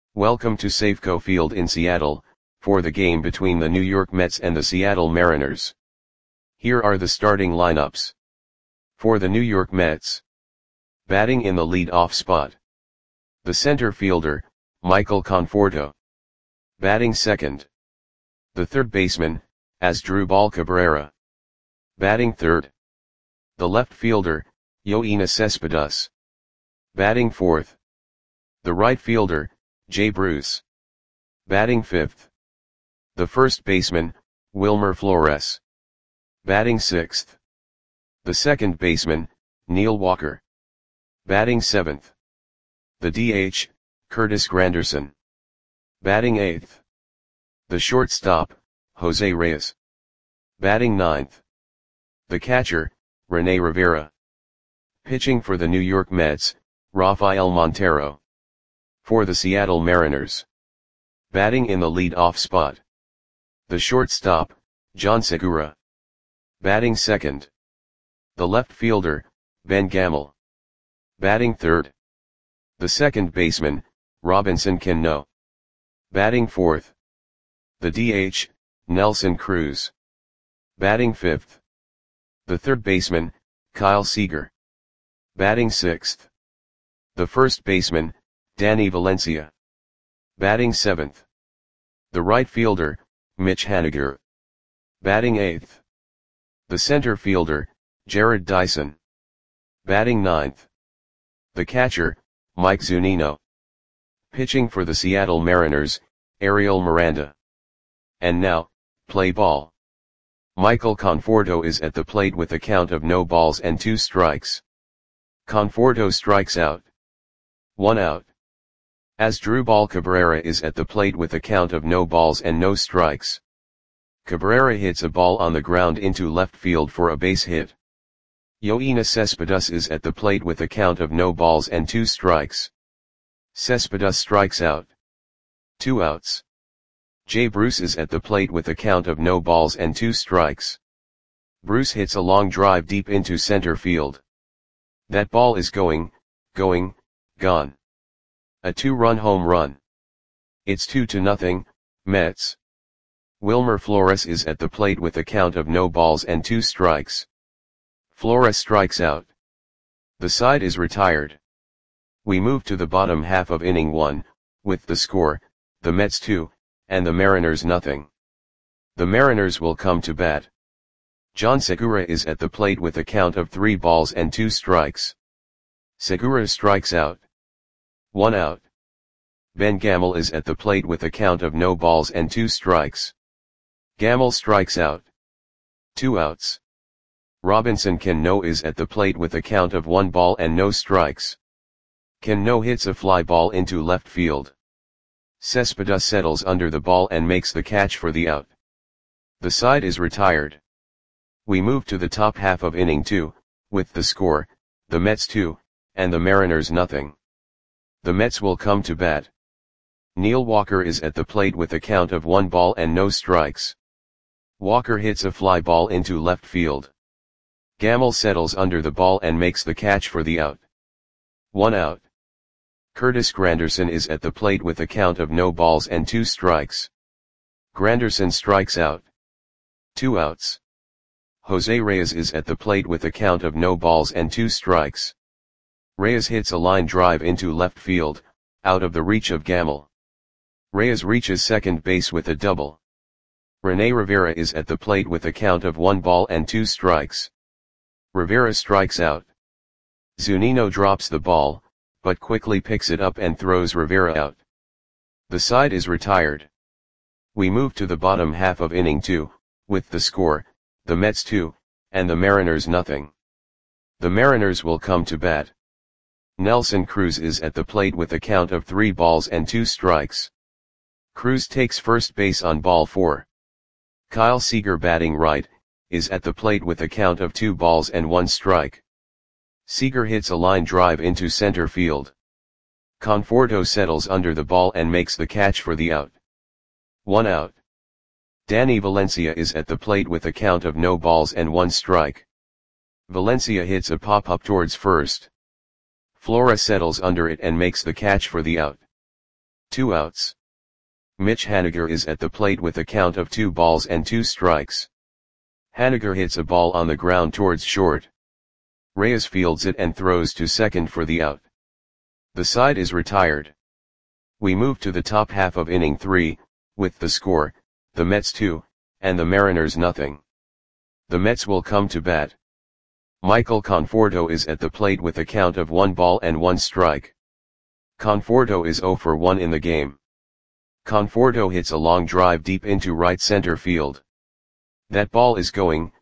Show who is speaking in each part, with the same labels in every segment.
Speaker 1: Welcome to Safeco Field in Seattle, for the game between the New York Mets and the Seattle Mariners. Here are the starting lineups. For the New York Mets. Batting in the lead-off spot. The center fielder, Michael Conforto. Batting second. The third baseman, Asdrubal Cabrera. Batting third. The left fielder, Yoenis Cespedes. Batting fourth. The right fielder, Jay Bruce. Batting fifth. The first baseman, Wilmer Flores. Batting sixth. The second baseman, Neil Walker. Batting seventh. The DH, Curtis Granderson. Batting eighth. The shortstop, Jose Reyes. Batting ninth. The catcher, Rene Rivera. Pitching for the New York Mets, Rafael Montero. For the Seattle Mariners. Batting in the lead-off spot. The shortstop, John Segura. Batting second. The left fielder, Ben Gamel. Batting third. The second baseman, Robinson Cano. Batting fourth. The DH, Nelson Cruz. Batting fifth. The third baseman, Kyle Seager. Batting sixth. The first baseman, Danny Valencia. Batting seventh. The right fielder, Mitch Haniger. Batting eighth. The center fielder, Jared Dyson. Batting ninth. The catcher, Mike Zunino. Pitching for the Seattle Mariners, Ariel Miranda. And now, play ball. Michael Conforto is at the plate with a count of no balls and 2 strikes. Conforto strikes out. 1 out. Asdrubal Cabrera is at the plate with a count of no balls and no strikes. Cabrera hits a ball on the ground into left field for a base hit. Yoenis Cespedes is at the plate with a count of no balls and 2 strikes. Cespedes strikes out. 2 outs. Jay Bruce is at the plate with a count of no balls and 2 strikes. Bruce hits a long drive deep into center field. That ball is gone. A 2-run home run. It's 2-0, Mets. Wilmer Flores is at the plate with a count of no balls and 2 strikes. Flores strikes out. The side is retired. We move to the bottom half of inning 1, with the score, the Mets 2, and the Mariners nothing. The Mariners will come to bat. John Segura is at the plate with a count of 3 balls and 2 strikes. Segura strikes out. 1 out. Ben Gamel is at the plate with a count of no balls and 2 strikes. Gamel strikes out. 2 outs. Robinson Cano is at the plate with a count of 1 ball and no strikes. Cano hits a fly ball into left field. Cespedes settles under the ball and makes the catch for the out. The side is retired. We move to the top half of inning 2, with the score, the Mets 2, and the Mariners nothing. The Mets will come to bat. Neil Walker is at the plate with a count of 1 ball and no strikes. Walker hits a fly ball into left field. Gamel settles under the ball and makes the catch for the out. 1 out. Curtis Granderson is at the plate with a count of no balls and 2 strikes. Granderson strikes out. 2 outs. Jose Reyes is at the plate with a count of no balls and 2 strikes. Reyes hits a line drive into left field, out of the reach of Gamel. Reyes reaches second base with a double. Rene Rivera is at the plate with a count of 1 ball and 2 strikes. Rivera strikes out. Zunino drops the ball, but quickly picks it up and throws Rivera out. The side is retired. We move to the bottom half of inning 2, with the score, the Mets 2, and the Mariners nothing. The Mariners will come to bat. Nelson Cruz is at the plate with a count of 3 balls and 2 strikes. Cruz takes first base on ball 4. Kyle Seager, batting right, is at the plate with a count of 2 balls and 1 strike. Seager hits a line drive into center field. Conforto settles under the ball and makes the catch for the out. 1 out. Danny Valencia is at the plate with a count of no balls and 1 strike. Valencia hits a pop-up towards first. Flores settles under it and makes the catch for the out. 2 outs. Mitch Haniger is at the plate with a count of 2 balls and 2 strikes. Haniger hits a ball on the ground towards short. Reyes fields it and throws to second for the out. The side is retired. We move to the top half of inning 3, with the score, the Mets 2, and the Mariners nothing. The Mets will come to bat. Michael Conforto is at the plate with a count of 1 ball and 1 strike. Conforto is 0 for 1 in the game. Conforto hits a long drive deep into right center field. That ball is gone.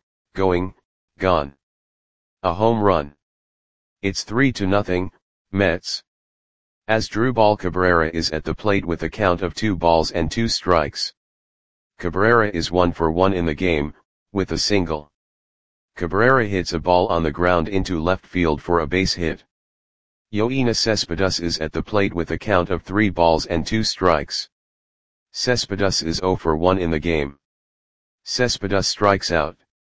Speaker 1: A home run. It's 3-0, Mets. Asdrubal Cabrera is at the plate with a count of 2 balls and 2 strikes. Cabrera is 1 for 1 in the game, with a single. Cabrera hits a ball on the ground into left field for a base hit. Yoenis Cespedes is at the plate with a count of 3 balls and 2 strikes. Cespedes is 0 for 1 in the game. Cespedes strikes out.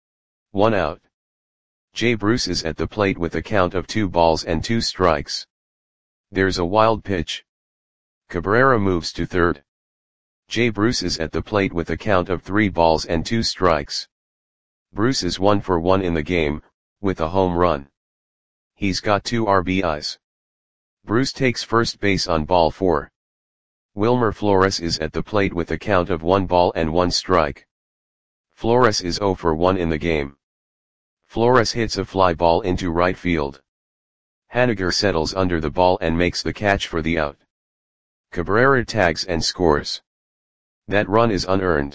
Speaker 1: 1 out. Jay Bruce is at the plate with a count of 2 balls and 2 strikes. There's a wild pitch. Cabrera moves to third. Jay Bruce is at the plate with a count of 3 balls and 2 strikes. Bruce is 1 for 1 in the game, with a home run. He's got 2 RBIs. Bruce takes first base on ball 4. Wilmer Flores is at the plate with a count of 1 ball and 1 strike. Flores is 0 for 1 in the game. Flores hits a fly ball into right field. Haniger settles under the ball and makes the catch for the out. Cabrera tags and scores. That run is unearned.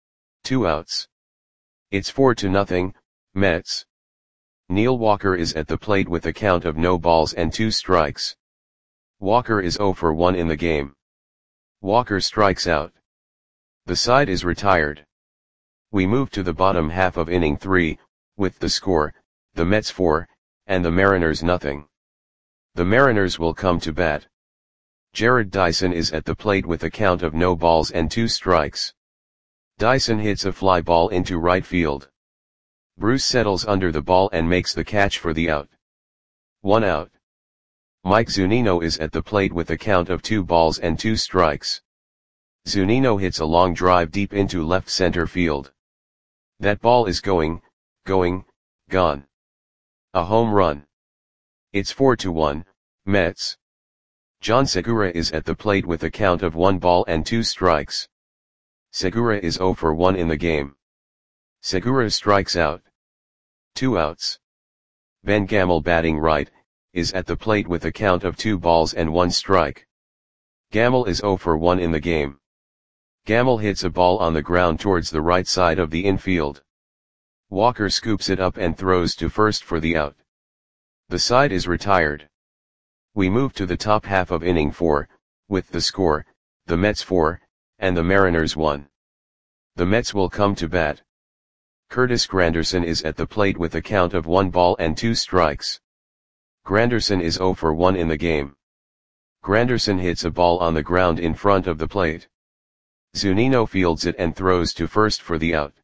Speaker 1: 2 outs. It's 4-0, Mets. Neil Walker is at the plate with a count of no balls and 2 strikes. Walker is 0 for 1 in the game. Walker strikes out. The side is retired. We move to the bottom half of inning 3, with the score, the Mets 4, and the Mariners nothing. The Mariners will come to bat. Jared Dyson is at the plate with a count of no balls and 2 strikes. Dyson hits a fly ball into right field. Bruce settles under the ball and makes the catch for the out. 1 out. Mike Zunino is at the plate with a count of 2 balls and 2 strikes. Zunino hits a long drive deep into left center field. That ball is gone. A home run. It's 4-1, Mets. John Segura is at the plate with a count of 1 ball and 2 strikes. Segura is 0 for 1 in the game. Segura strikes out. 2 outs. Ben Gamel, batting right, is at the plate with a count of 2 balls and 1 strike. Gamel is 0 for 1 in the game. Gamel hits a ball on the ground towards the right side of the infield. Walker scoops it up and throws to first for the out. The side is retired. We move to the top half of inning 4, with the score, the Mets 4, and the Mariners 1. The Mets will come to bat. Curtis Granderson is at the plate with a count of 1 ball and 2 strikes. Granderson is 0 for 1 in the game. Granderson hits a ball on the ground in front of the plate. Zunino fields it and throws to first for the out.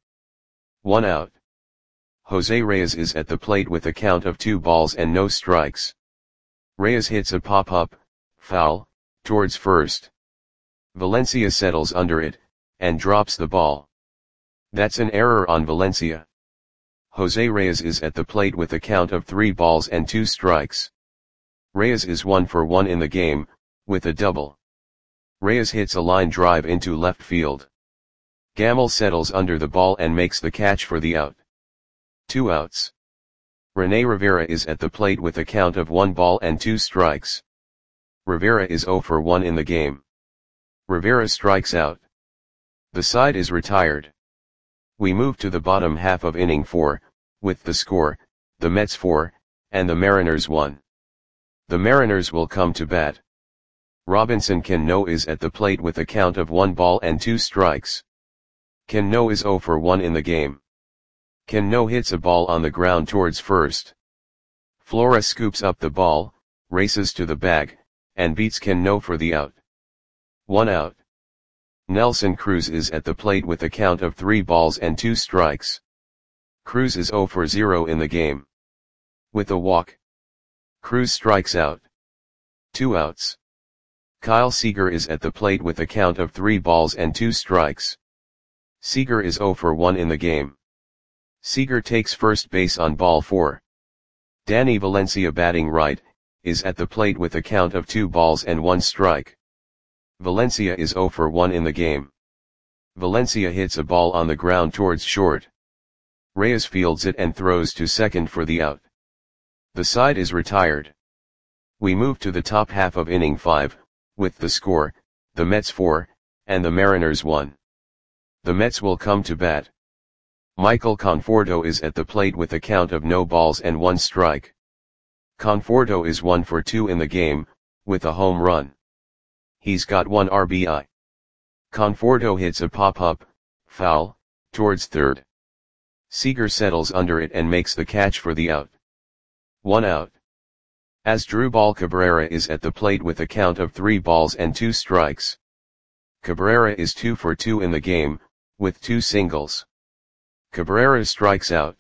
Speaker 1: 1 out. Jose Reyes is at the plate with a count of 2 balls and no strikes. Reyes hits a pop-up, foul, towards first. Valencia settles under it, and drops the ball. That's an error on Valencia. Jose Reyes is at the plate with a count of 3 balls and 2 strikes. Reyes is 1 for 1 in the game, with a double. Reyes hits a line drive into left field. Gamel settles under the ball and makes the catch for the out. 2 outs. Rene Rivera is at the plate with a count of 1 ball and 2 strikes. Rivera is 0 for 1 in the game. Rivera strikes out. The side is retired. We move to the bottom half of inning 4, with the score, the Mets 4, and the Mariners 1. The Mariners will come to bat. Robinson Cano is at the plate with a count of 1 ball and 2 strikes. Cano is 0 for 1 in the game. Cano hits a ball on the ground towards first. Flores scoops up the ball, races to the bag, and beats Cano for the out. 1 out. Nelson Cruz is at the plate with a count of 3 balls and 2 strikes. Cruz is 0 for 0 in the game. With a walk, Cruz strikes out. 2 outs. Kyle Seager is at the plate with a count of 3 balls and 2 strikes. Seager is 0 for 1 in the game. Seager takes first base on ball 4. Danny Valencia, batting right, is at the plate with a count of 2 balls and 1 strike. Valencia is 0 for 1 in the game. Valencia hits a ball on the ground towards short. Reyes fields it and throws to second for the out. The side is retired. We move to the top half of inning 5, with the score, the Mets 4, and the Mariners 1. The Mets will come to bat. Michael Conforto is at the plate with a count of no balls and 1 strike. Conforto is 1 for 2 in the game, with a home run. He's got 1 RBI. Conforto hits a pop-up, foul, towards third. Seager settles under it and makes the catch for the out. 1 out. Asdrubal Cabrera is at the plate with a count of 3 balls and 2 strikes. Cabrera is 2 for 2 in the game, with 2 singles. Cabrera strikes out.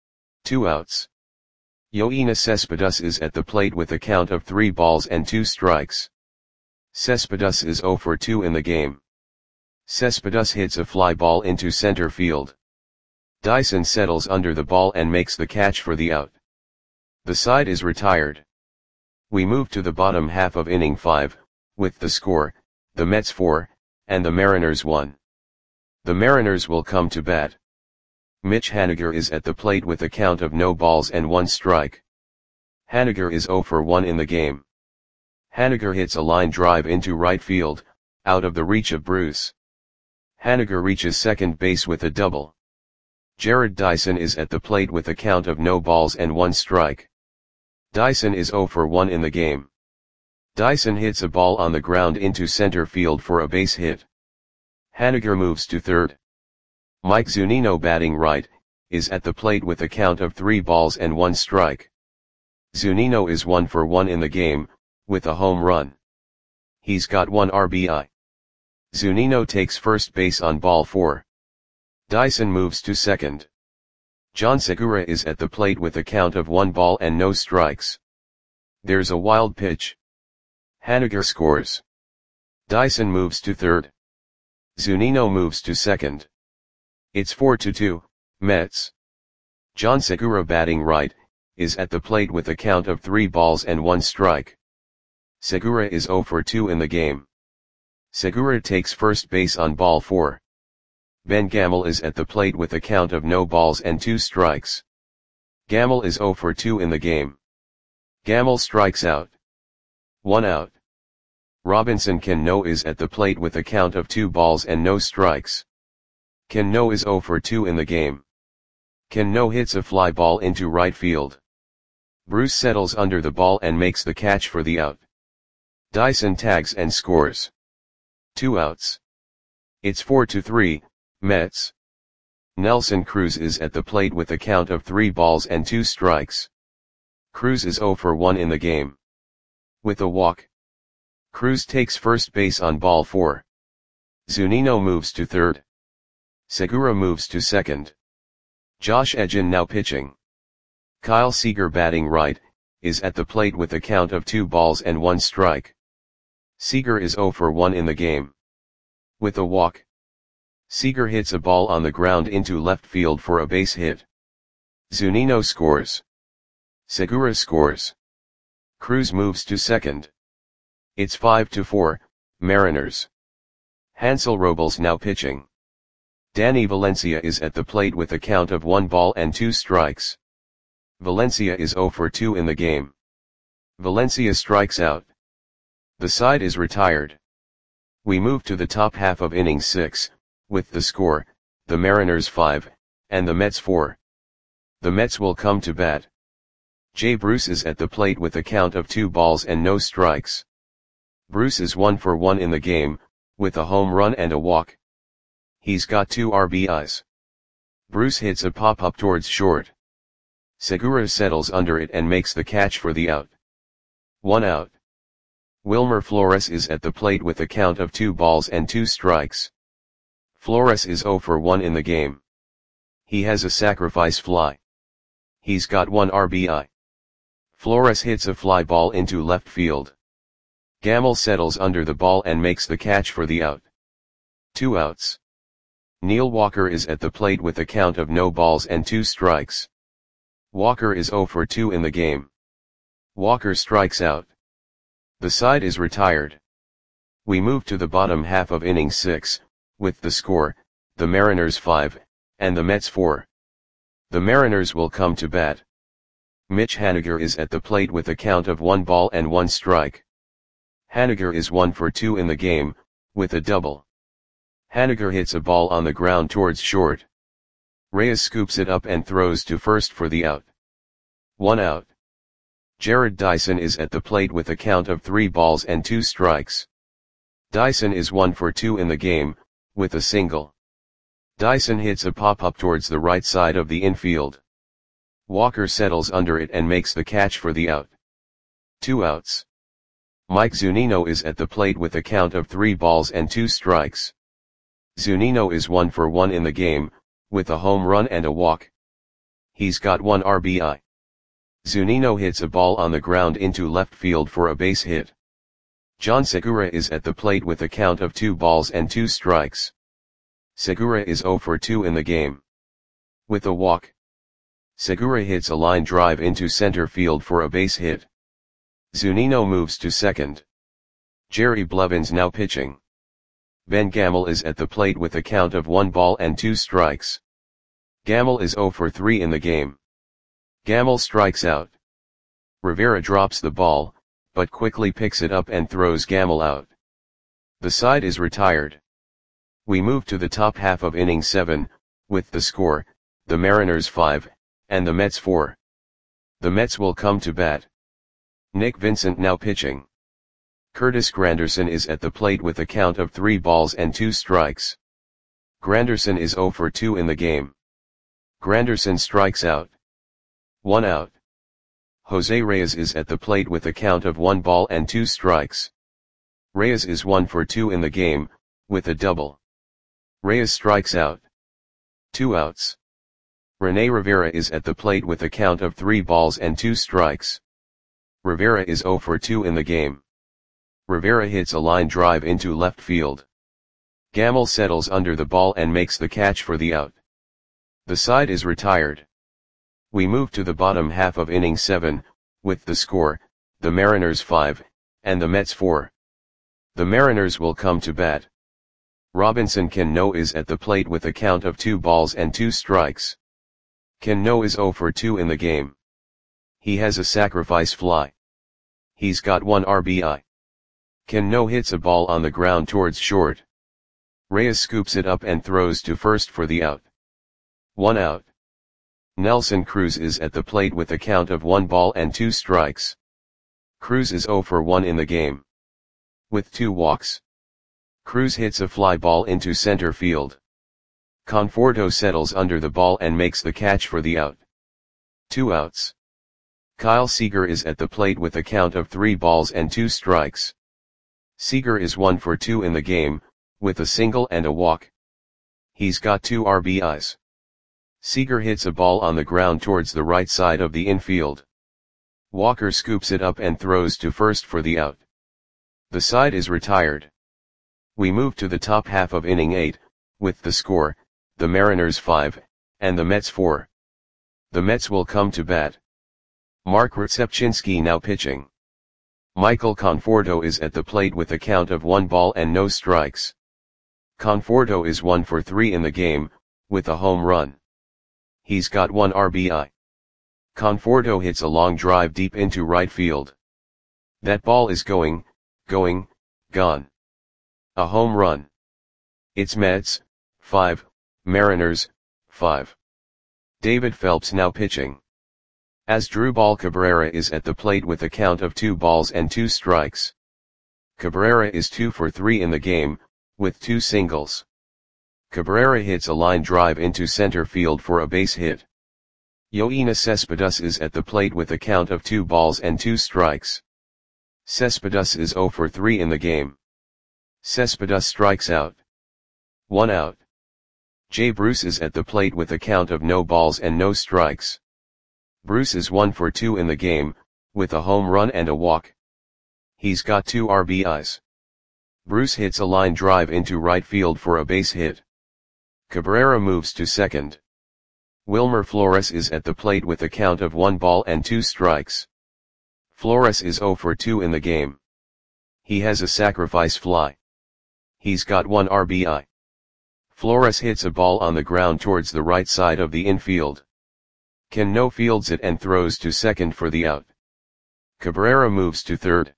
Speaker 1: 2 outs. Yoenis Cespedes is at the plate with a count of 3 balls and 2 strikes. Cespedes is 0 for 2 in the game. Cespedes hits a fly ball into center field. Dyson settles under the ball and makes the catch for the out. The side is retired. We move to the bottom half of inning 5, with the score, the Mets 4, and the Mariners 1. The Mariners will come to bat. Mitch Haniger is at the plate with a count of no balls and 1 strike. Haniger is 0 for 1 in the game. Haniger hits a line drive into right field, out of the reach of Bruce. Haniger reaches second base with a double. Jared Dyson is at the plate with a count of no balls and 1 strike. Dyson is 0 for 1 in the game. Dyson hits a ball on the ground into center field for a base hit. Haniger moves to third. Mike Zunino, batting right, is at the plate with a count of 3 balls and 1 strike. Zunino is 1 for 1 in the game, with a home run. He's got 1 RBI. Zunino takes first base on ball 4. Dyson moves to second. John Segura is at the plate with a count of 1 ball and no strikes. There's a wild pitch. Haniger scores. Dyson moves to third. Zunino moves to second. It's 4-2, Mets. John Segura, batting right, is at the plate with a count of 3 balls and 1 strike. Segura is 0 for 2 in the game. Segura takes first base on ball 4. Ben Gamel is at the plate with a count of no balls and 2 strikes. Gamel is 0 for 2 in the game. Gamel strikes out. 1 out. Robinson Cano is at the plate with a count of 2 balls and no strikes. Cano is 0 for 2 in the game. Cano hits a fly ball into right field. Bruce settles under the ball and makes the catch for the out. Dyson tags and scores. 2 outs. It's 4-3, Mets. Nelson Cruz is at the plate with a count of 3 balls and 2 strikes. Cruz is 0 for 1 in the game. With a walk. Cruz takes first base on ball 4. Zunino moves to third. Segura moves to second. Josh Edgin now pitching. Kyle Seager, batting right, is at the plate with a count of 2 balls and 1 strike. Seager is 0 for 1 in the game. With a walk. Seager hits a ball on the ground into left field for a base hit. Zunino scores. Segura scores. Cruz moves to second. It's 5-4, Mariners. Hansel Robles now pitching. Danny Valencia is at the plate with a count of 1 ball and 2 strikes. Valencia is 0 for 2 in the game. Valencia strikes out. The side is retired. We move to the top half of inning 6, with the score, the Mariners 5, and the Mets 4. The Mets will come to bat. Jay Bruce is at the plate with a count of 2 balls and no strikes. Bruce is 1 for 1 in the game, with a home run and a walk. He's got 2 RBIs. Bruce hits a pop-up towards short. Segura settles under it and makes the catch for the out. 1 out. Wilmer Flores is at the plate with a count of 2 balls and 2 strikes. Flores is 0 for 1 in the game. He has a sacrifice fly. He's got 1 RBI. Flores hits a fly ball into left field. Gamble settles under the ball and makes the catch for the out. 2 outs. Neil Walker is at the plate with a count of no balls and 2 strikes. Walker is 0 for 2 in the game. Walker strikes out. The side is retired. We move to the bottom half of inning 6, with the score, the Mariners 5, and the Mets 4. The Mariners will come to bat. Mitch Haniger is at the plate with a count of 1 ball and 1 strike. Haniger is 1 for 2 in the game, with a double. Haniger hits a ball on the ground towards short. Reyes scoops it up and throws to first for the out. 1 out. Jarrod Dyson is at the plate with a count of 3 balls and 2 strikes. Dyson is 1 for 2 in the game, with a single. Dyson hits a pop-up towards the right side of the infield. Walker settles under it and makes the catch for the out. 2 outs. Mike Zunino is at the plate with a count of 3 balls and 2 strikes. Zunino is 1 for 1 in the game, with a home run and a walk. He's got 1 RBI. Zunino hits a ball on the ground into left field for a base hit. John Segura is at the plate with a count of 2 balls and 2 strikes. Segura is 0 for 2 in the game. With a walk. Segura hits a line drive into center field for a base hit. Zunino moves to second. Jerry Blevins now pitching. Ben Gamel is at the plate with a count of 1 ball and 2 strikes. Gamel is 0 for 3 in the game. Gamel strikes out. Rivera drops the ball, but quickly picks it up and throws Gamel out. The side is retired. We move to the top half of inning 7, with the score, the Mariners 5, and the Mets 4. The Mets will come to bat. Nick Vincent now pitching. Curtis Granderson is at the plate with a count of 3 balls and 2 strikes. Granderson is 0 for 2 in the game. Granderson strikes out. 1 out. Jose Reyes is at the plate with a count of 1 ball and 2 strikes. Reyes is 1 for 2 in the game, with a double. Reyes strikes out. 2 outs. Rene Rivera is at the plate with a count of 3 balls and 2 strikes. Rivera is 0 for 2 in the game. Rivera hits a line drive into left field. Gamel settles under the ball and makes the catch for the out. The side is retired. We move to the bottom half of inning 7, with the score, the Mariners 5, and the Mets 4. The Mariners will come to bat. Robinson Cano is at the plate with a count of 2 balls and 2 strikes. Cano is 0 for 2 in the game. He has a sacrifice fly. He's got 1 RBI. Cano hits a ball on the ground towards short. Reyes scoops it up and throws to first for the out. 1 out. Nelson Cruz is at the plate with a count of 1 ball and 2 strikes. Cruz is 0 for 1 in the game. With 2 walks. Cruz hits a fly ball into center field. Conforto settles under the ball and makes the catch for the out. 2 outs. Kyle Seager is at the plate with a count of 3 balls and 2 strikes. Seager is 1 for 2 in the game, with a single and a walk. He's got 2 RBIs. Seager hits a ball on the ground towards the right side of the infield. Walker scoops it up and throws to first for the out. The side is retired. We move to the top half of inning 8, with the score, the Mariners 5, and the Mets 4. The Mets will come to bat. Mark Rzepczynski now pitching. Michael Conforto is at the plate with a count of 1 ball and no strikes. Conforto is 1 for 3 in the game, with a home run. He's got 1 RBI. Conforto hits a long drive deep into right field. That ball is going, gone. A home run. It's Mets, 5, Mariners, 5. David Phelps now pitching. Asdrubal Cabrera is at the plate with a count of 2 balls and 2 strikes. Cabrera is 2 for 3 in the game, with 2 singles. Cabrera hits a line drive into center field for a base hit. Yoenis Cespedes is at the plate with a count of 2 balls and 2 strikes. Cespedes is 0 for 3 in the game. Cespedes strikes out. 1 out. Jay Bruce is at the plate with a count of no balls and no strikes. Bruce is 1 for 2 in the game, with a home run and a walk. He's got 2 RBIs. Bruce hits a line drive into right field for a base hit. Cabrera moves to second. Wilmer Flores is at the plate with a count of 1 ball and 2 strikes. Flores is 0 for 2 in the game. He has a sacrifice fly. He's got 1 RBI. Flores hits a ball on the ground towards the right side of the infield. Cano fields it and throws to second for the out. Cabrera moves to third.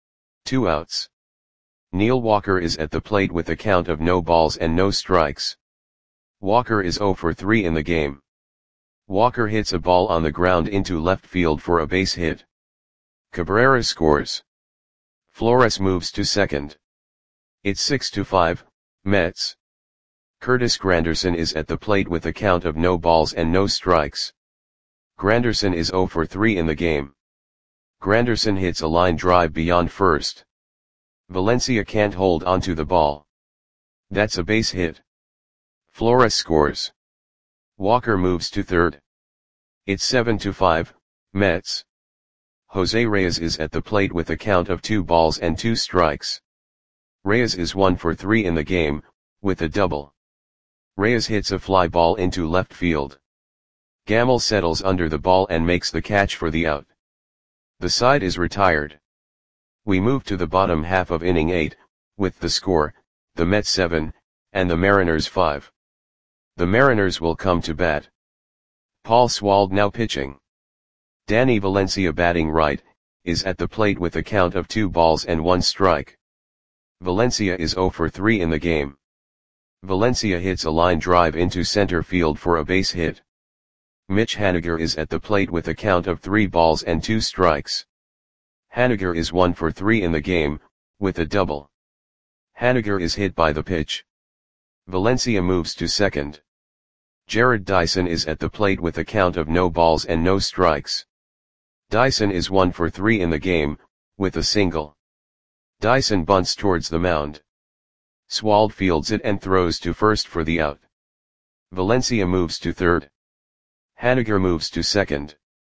Speaker 1: 2 outs. Neil Walker is at the plate with a count of no balls and no strikes. Walker is 0 for 3 in the game. Walker hits a ball on the ground into left field for a base hit. Cabrera scores. Flores moves to second. It's 6-5, Mets. Curtis Granderson is at the plate with a count of no balls and no strikes. Granderson is 0 for 3 in the game. Granderson hits a line drive beyond first. Valencia can't hold onto the ball. That's a base hit. Flores scores. Walker moves to third. It's 7-5, Mets. Jose Reyes is at the plate with a count of 2 balls and 2 strikes. Reyes is 1 for 3 in the game, with a double. Reyes hits a fly ball into left field. Gamel settles under the ball and makes the catch for the out. The side is retired. We move to the bottom half of inning 8, with the score, the Mets 7, and the Mariners 5. The Mariners will come to bat. Paul Swald now pitching. Danny Valencia batting right, is at the plate with a count of 2 balls and 1 strike. Valencia is 0 for 3 in the game. Valencia hits a line drive into center field for a base hit. Mitch Haniger is at the plate with a count of 3 balls and 2 strikes. Haniger is 1 for 3 in the game, with a double. Haniger is hit by the pitch. Valencia moves to second. Jared Dyson is at the plate with a count of no balls and no strikes. Dyson is 1 for 3 in the game, with a single. Dyson bunts towards the mound. Swald fields it and throws to first for the out. Valencia moves to third. Haniger moves to second.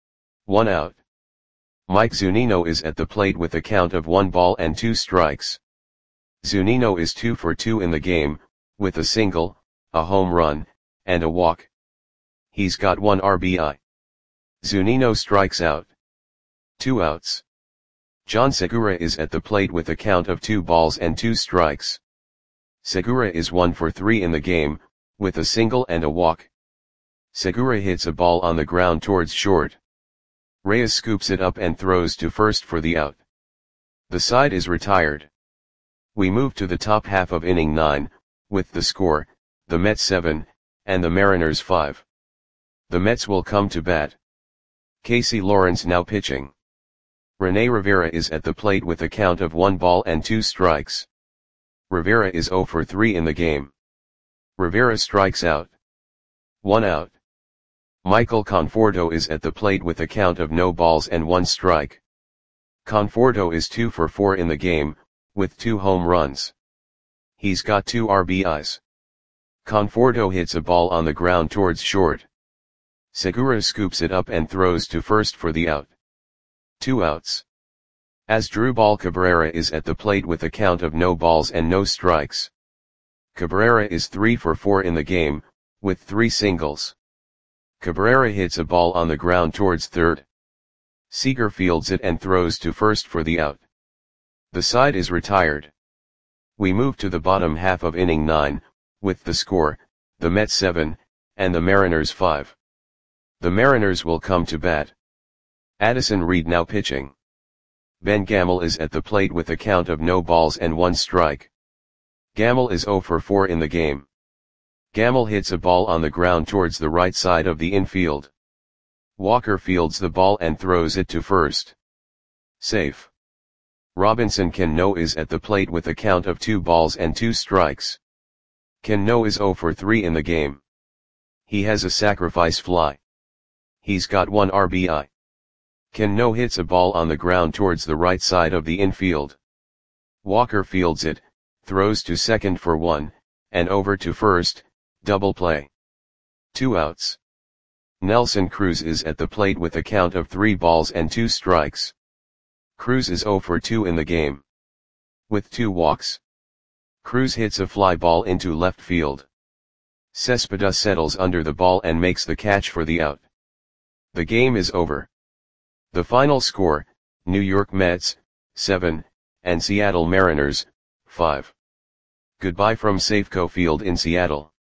Speaker 1: 1 out. Mike Zunino is at the plate with a count of 1 ball and 2 strikes. Zunino is 2 for 2 in the game, with a single, a home run, and a walk. He's got 1 RBI. Zunino strikes out. 2 outs. John Segura is at the plate with a count of 2 balls and 2 strikes. Segura is 1 for 3 in the game, with a single and a walk. Segura hits a ball on the ground towards short. Reyes scoops it up and throws to first for the out. The side is retired. We move to the top half of inning 9, with the score, the Mets 7, and the Mariners 5. The Mets will come to bat. Casey Lawrence now pitching. Rene Rivera is at the plate with a count of 1 ball and 2 strikes. Rivera is 0 for 3 in the game. Rivera strikes out. 1 out. Michael Conforto is at the plate with a count of no balls and 1 strike. Conforto is 2 for 4 in the game, with 2 home runs. He's got 2 RBIs. Conforto hits a ball on the ground towards short. Segura scoops it up and throws to first for the out. 2 outs. Asdrubal Cabrera is at the plate with a count of no balls and no strikes. Cabrera is 3 for 4 in the game, with 3 singles. Cabrera hits a ball on the ground towards third. Seager fields it and throws to first for the out. The side is retired. We move to the bottom half of inning 9, with the score, the Mets 7, and the Mariners 5. The Mariners will come to bat. Addison Reed now pitching. Ben Gamel is at the plate with a count of no balls and 1 strike. Gamel is 0 for 4 in the game. Gamel hits a ball on the ground towards the right side of the infield. Walker fields the ball and throws it to first. Safe. Robinson Cano is at the plate with a count of 2 balls and 2 strikes. Cano is 0 for 3 in the game. He has a sacrifice fly. He's got 1 RBI. Cano hits a ball on the ground towards the right side of the infield. Walker fields it, throws to second for 1, and over to first, double play. 2 outs. Nelson Cruz is at the plate with a count of 3 balls and 2 strikes. Cruz is 0 for 2 in the game. With 2 walks. Cruz hits a fly ball into left field. Cespedes settles under the ball and makes the catch for the out. The game is over. The final score, New York Mets, 7, and Seattle Mariners, 5. Goodbye from Safeco Field in Seattle.